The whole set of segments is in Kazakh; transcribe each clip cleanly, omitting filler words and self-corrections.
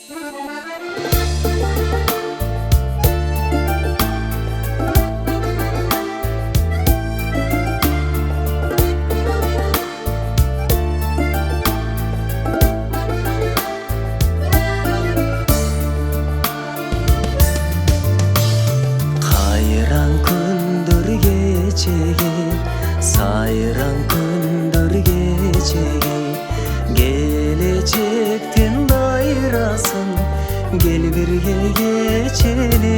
Сайран күндөр кечеге келечектен дайрасын кел бирге кечели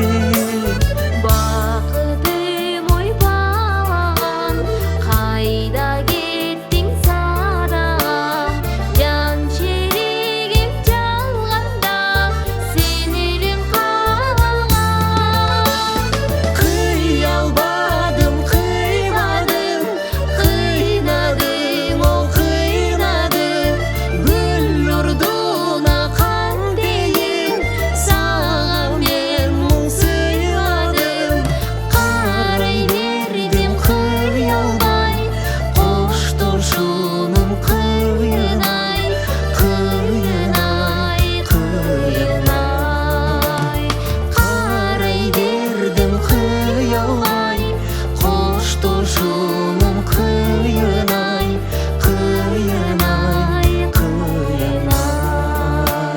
бакытым ойбаган кайда кеттиң сарам жан шеригим жалганда сен элең калаган кый албадым кыйнадым кыйнадым о кыйнадым гүл урдуна кандейин сага мен муң сыйладым карай бердим кый албай коштошуунун кыйын-ай кыйын-ай кыйын-ай карай бердим кый албай коштошуунун кыйын-ай кыйын-ай кыйын-ай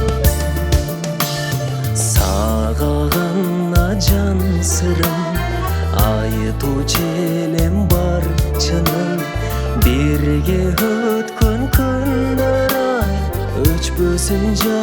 сага гана жан сырым айтуучу элем бар чыным бирге өткөн күндөр ай өчпөсүн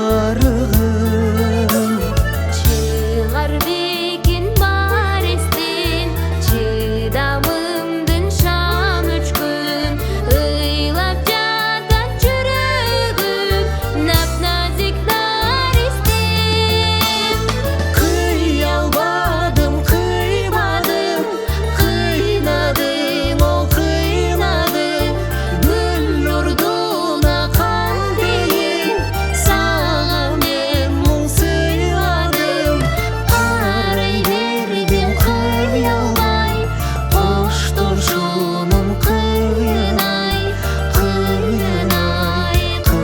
жарыгым чыгар бекин бар эстен чыдамымдын шам өчкөн ыйлап жатат жүрөгүм нап-назик наристен кый албадым кыймадым кыйнадым о кыйнадым гүл урдуна кандейин сага мен муң сыйладым карай бердим кый албай коштошуунун кыйын-ай кыйын-ай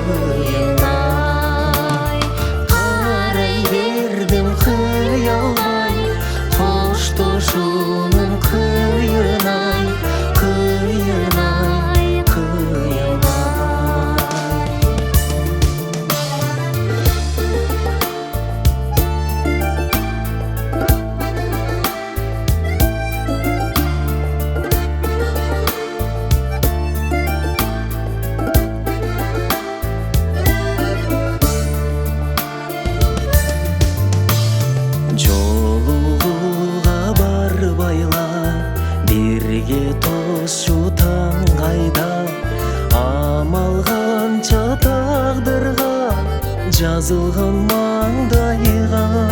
кыйын-ай карай бердим кый албай коштошуунун кыйын-ай кыйын-ай кыйын-ай жолугууга барбайла бирге тосчу таң кайда амал канча тагдырга жазылган маңдайга